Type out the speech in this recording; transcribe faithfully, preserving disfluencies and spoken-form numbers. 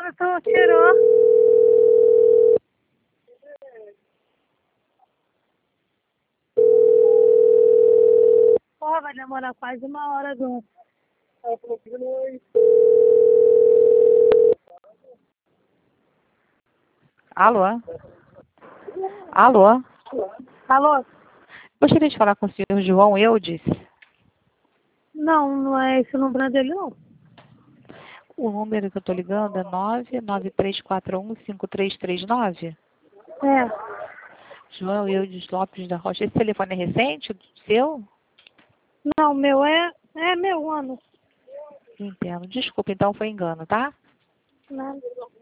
eu tô tirou. Porra, vai demorar quase uma hora do. Alô? Alô? Alô? Gostaria de falar com o senhor João Eudes. Não, não é esse o número dele, não. O número que eu estou ligando é nove nove três quatro um cinco três três nove. É. João Eudes Lopes da Rocha. Esse telefone é recente, seu? Não, meu é. É meu ano. Entendo. Desculpa, então foi engano, tá? Nada.